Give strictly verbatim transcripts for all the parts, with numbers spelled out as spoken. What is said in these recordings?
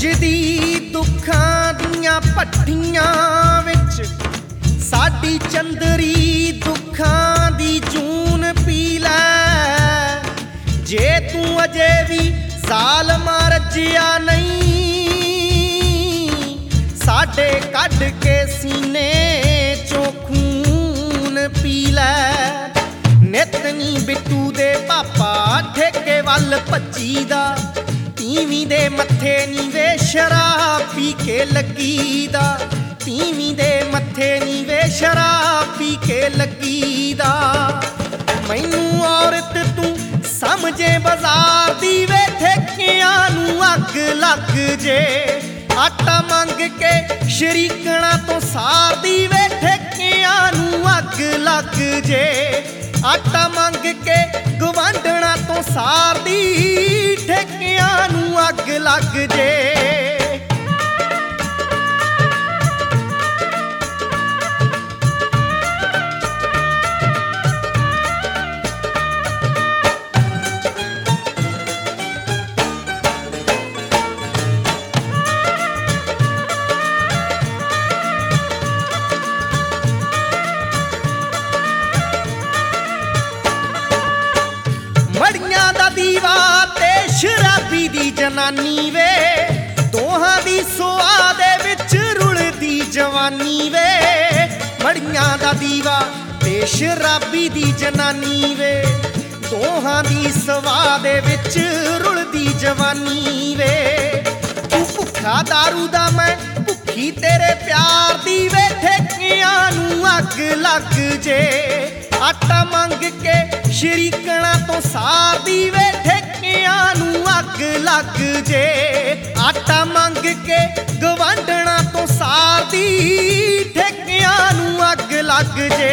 ਜੂਝਦੀ ਦੁੱਖਾਂ ਦੀਆਂ ਭੱਠੀਆਂ ਵਿੱਚ ਸਾਡੀ ਚੰਦਰੀ ਦੁੱਖਾਂ ਦੀ ਜੂਨ ਪੀ ਲੈ। ਜੇ ਤੂੰ ਅਜੇ ਵੀ ਜ਼ਾਲਮਾਂ ਰੱਜਿਆ ਨਹੀਂ, ਸਾਡੇ ਕੱਢ ਕੇ ਸੀਨੇ ਚੋਂ ਖੂਨ ਪੀ ਲੈ। ਨਿੱਤ ਨੀ ਬਿੱਟੂ ਦੇ ਪਾਪਾ ਠੇਕੇ ਵੱਲ ਭੱਜੀਦਾ, ਤੀਵੀਂ ਦੇ ਮੱਥੇ ਨੀ ਵੇ ਸ਼ਰਾਬ ਪੀ ਕੇ ਲੱਗੀਦਾ, ਤੀਵੀਂ ਦੇ ਮੱਥੇ ਨੀ ਵੇ ਸ਼ਰਾਬ ਪੀ ਕੇ ਲੱਗੀਦਾ। ਮੈਨੂੰ ਔਰਤ ਤੂੰ ਸਮਝੇ ਬਾਜ਼ਾਰ ਦੀ ਵੇ, ਠੇਕਿਆਂ ਨੂੰ ਅੱਗ ਲੱਗ ਜੇ। ਆਟਾ ਮੰਗ ਕੇ ਸ਼ਰੀਕਣਾ ਤੋਂ ਸਾਰਦੀ ਵੇ, ਠੇਕਿਆਂ ਨੂੰ ਅੱਗ ਲੱਗ ਜੇ। ਆਟਾ ਮੰਗ ਕੇ ਗਵਾਂਢਣਾ ਤੋਂ ਸਾਰਦੀ, ਠੇਕਿਆਂ ਨੂੰ ਅੱਗ ਲੱਗ ਜੇ। ਮੜੀਆਂ ਦਾ ਦੀਵਾ ਤੇ ਸ਼ਰਾਬੀ ਦੀ ਜਨਾਨੀ ਵੇ, ਦੋਹਾਂ ਦੀ ਸੁਆਹ ਦੇ ਵਿੱਚ ਰੁਲਦੀ ਜਵਾਨੀ ਵੇ। ਮੜੀਆਂ ਦਾ ਦੀਵਾ ਤੇ ਸ਼ਰਾਬੀ ਦੀ ਜਨਾਨੀ ਵੇ, ਦੋਹਾਂ ਦੀ ਸੁਆਹ ਦੇ ਵਿੱਚ ਰੁਲਦੀ ਜਵਾਨੀ ਵੇ। ਤੂੰ ਭੁੱਖਾ ਦਾਰੂ ਦਾ ਮੈਂ ਭੁੱਖੀ ਤੇਰੇ ਪਿਆਰ ਦੀ ਵੇ, ਠੇਕਿਆਂ ਨੂੰ ਅੱਗ ਲੱਗ ਜੇ। ਆਟਾ ਮੰਗ ਕੇ ਸ਼ਰੀਕਣਾ ਤੋਂ ਸਾਰਦੀ ਵੇ, ਠੇਕਿਆਂ ਨੂੰ ਅੱਗ ਲੱਗ ਜੇ। ਆਟਾ ਮੰਗ ਕੇ ਗਵਾਂਢਣਾ ਤੋਂ ਸਾਰਦੀ, ਠੇਕਿਆਂ ਨੂੰ ਅੱਗ ਲੱਗ ਜੇ।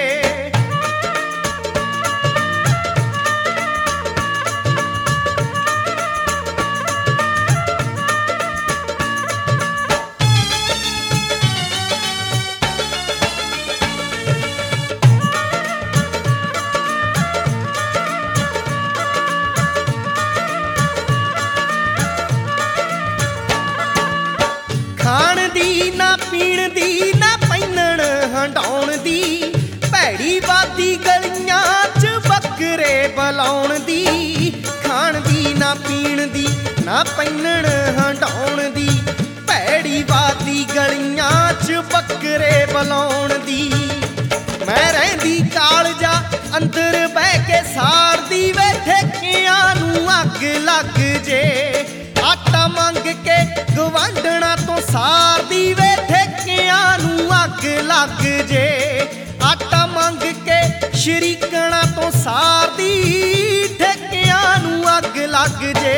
ਖਾਣ ਦੀ ਨਾ ਪੀਣ ਦੀ ਨਾ ਪਹਿਨਣ ਹੰਡਾਉਣ ਦੀ, ਭੈੜੀ ਬਾਦੀ ਗਲੀਆਂ 'ਚ ਬੱਕਰੇ ਬੁਲਾਉਣ ਦੀ। ਖਾਣ ਦੀ ਨਾ ਪੀਣ ਦੀ ਨਾ ਪਹਿਨਣ ਹੰਡਾਉਣ ਦੀ, ਭੈੜੀ ਬਾਦੀ ਗਲੀਆਂ 'ਚ ਬੱਕਰੇ ਬੁਲਾਉਣ ਦੀ। ਮੈਂ ਰਹਿੰਦੀ ਕਾਲਜਾ ਅੰਦਰ ਬਹਿ ਕੇ ਸਾਰਦੀ ਵੇ, ਠੇਕਿਆਂ ਨੂੰ ਅੱਗ ਲੱਗ ਜੇ। ਆਟਾ ਮੰਗ ਕੇ ਗਵਾਂਢਣਾ ਤੋਂ ਸਾਰਦੀ ਵੇ, ਠੇਕਿਆਂ ਨੂੰ ਅੱਗ ਲੱਗ ਜੇ। ਆਟਾ ਮੰਗ ਕੇ ਸ਼ਰੀਕਣਾ ਤੋਂ ਸਾਰਦੀ, ਠੇਕਿਆਂ ਨੂੰ ਅੱਗ ਲੱਗ ਜੇ।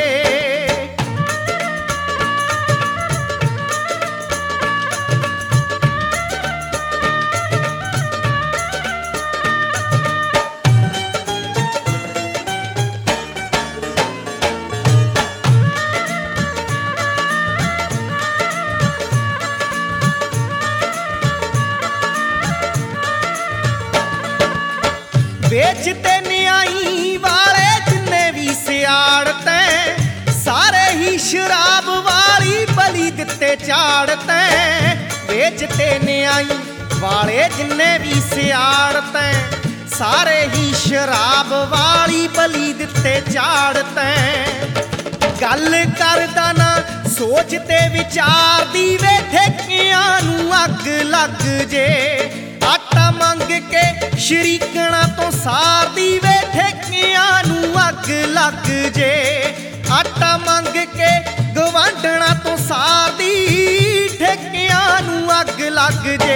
ਵੇਚ ਤੇ ਨਿਆਈ ਵਾਲੇ ਜਿੰਨੇ ਵੀ ਸਿਆੜ ਤੈਂ, ਸਾਰੇ ਹੀ ਸ਼ਰਾਬ ਵਾਲੀ ਬਲੀ ਦਿੱਤੇ ਝਾੜ ਤੈਂ। ਵੇਚ ਤੇ ਨਿਆਈ ਵਾਲੇ ਜਿੰਨੇ ਵੀ ਸਿਆੜ ਤੈਂ, ਸਾਰੇ ਹੀ ਸ਼ਰਾਬ ਵਾਲੀ ਬਲੀ ਦਿੱਤੇ ਝਾੜ ਤੈਂ। ਗੱਲ ਕਰਦਾ ਨਾ ਸੋਚ ਤੇ ਵਿਚਾਰਦੀ ਵੇ, ਠੇਕਿਆਂ ਨੂੰ ਅੱਗ ਲੱਗ ਜੇ। ਆਟਾ ਮੰਗ ਕੇ ਸ਼ਰੀਕਣਾ ਤੋਂ ਸਾਰਦੀ ਵੇ, ਠੇਕਿਆਂ ਨੂੰ ਅੱਗ ਲੱਗ ਜੇ। ਆਟਾ ਮੰਗ ਕੇ ਗਵਾਂਢਣਾ ਤੋਂ ਸਾਰਦੀ, ਠੇਕਿਆਂ ਨੂੰ ਅੱਗ ਲੱਗ ਜੇ।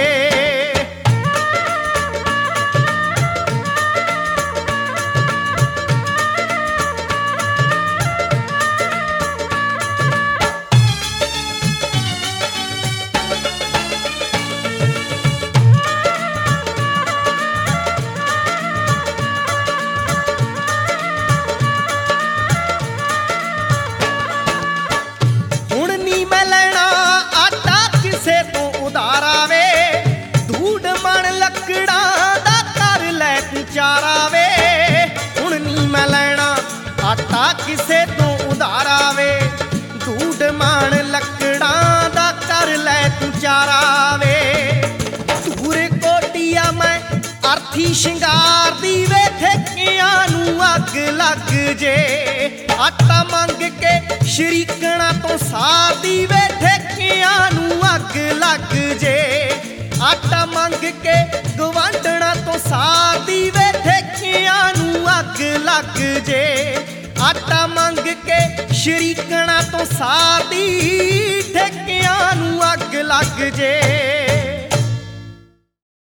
ਚਾਰਾ ਵੇ ਹੁਣ ਨੀ ਮੈਂ ਲੈਣਾ ਆਟਾ ਕਿਸੇ ਤੋਂ ਉਧਾਰਾ ਵੇ, ਢੂਡ ਮਾਣ ਲੱਕੜਾਂ ਦਾ ਕਰ ਲੈ ਤੂੰ ਚਾਰਾ ਵੇ ਧੂਰ ਕੋਟੀਆ ਮੈਂ ਅਰਥੀ ਸ਼ਿੰਗਾਰ ਦੀ ਵੇ ਠੇਕਿਆਂ ਨੂੰ ਅੱਗ ਲੱਗ ਜੇ ਆਟਾ ਮੰਗ ਕੇ ਸ਼ਰੀਕਣਾ ਤੋਂ ਸਾਰਦੀ ਵੇ ਠੇਕਿਆਂ ਨੂੰ ਅੱਗ ਲੱਗ ਜੇ ਆਟਾ ਮੰਗ ਕੇ ਗਵਾਂਢਣਾ ਤੋਂ ਸਾਰਦੀ ਵੇ ਠੇਕਿਆਂ ਨੂੰ ਅੱਗ ਲੱਗ ਜੇ ਆਟਾ ਮੰਗ ਕੇ ਸ਼ਰੀਕਣਾ ਤੋਂ ਸਾਰਦੀ ਠੇਕਿਆਂ ਨੂੰ ਅੱਗ ਲੱਗ ਜੇ